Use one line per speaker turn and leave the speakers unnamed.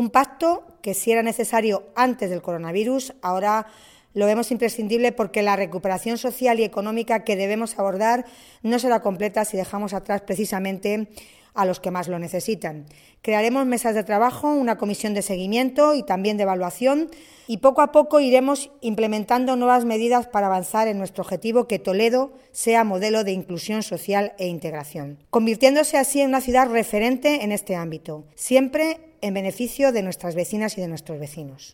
Un pacto que, si era necesario antes del coronavirus, ahora lo vemos imprescindible porque la recuperación social y económica que debemos abordar no será completa si dejamos atrás precisamente a los que más lo necesitan. Crearemos mesas de trabajo, una comisión de seguimiento y también de evaluación y poco a poco iremos implementando nuevas medidas para avanzar en nuestro objetivo que Toledo sea modelo de inclusión social e integración, convirtiéndose así en una ciudad referente en este ámbito, siempre en beneficio de nuestras vecinas y de nuestros vecinos.